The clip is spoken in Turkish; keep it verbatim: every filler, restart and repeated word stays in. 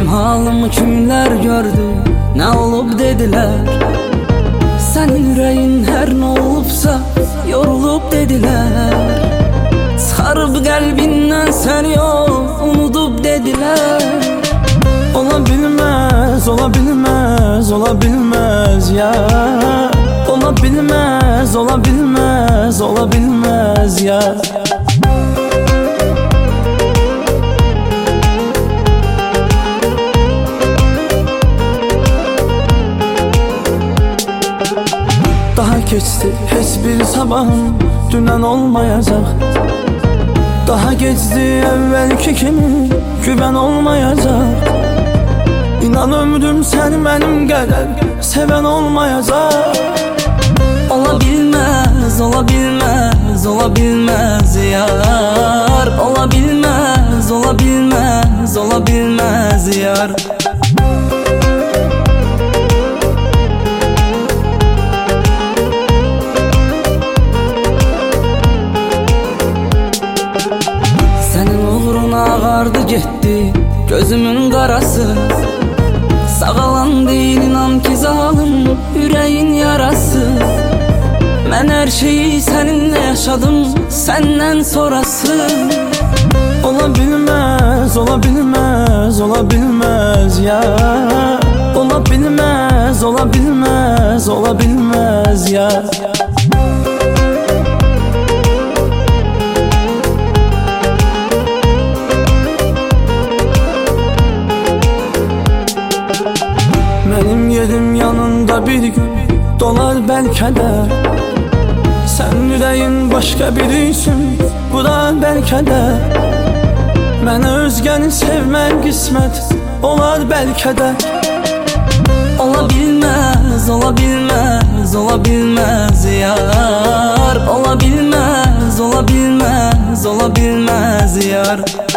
Benim halımı kimler gördü, ne olup dediler. Senin yüreğin her ne olupsa yorulup dediler. Sarıp kalbinden sen yok unutup dediler. Olabilmez, olabilmez, olabilmez ya. Olabilmez, olabilmez, olabilmez ya. Daha geçti hiçbir sabahım dünen olmayacak. Daha geçti evvelki kimi güven olmayacak. İnan ömrüm sen benim kadar seven olmayacak. Olabilmez, olabilmez, olabilmez yar. Olabilmez, olabilmez, olabilmez yar. Senin uğruna ağardı gitti gözümün qarası. Sağalan değil inan ki zalim yüreğin yarası. Ben her şeyi seninle yaşadım senden sonrası. Olabilmez, olabilmez, olabilmez ya. Olabilmez, olabilmez, olabilmez ya. Benim yerim yanında bir gün dolar belki de. Sen yüreğin başka birisin, bu da belki de. Mənə özgəni sevmək qismət olar belki de. Olabilmez, olabilmez, olabilmez yar. Olabilmez, olabilmez, olabilmez yar.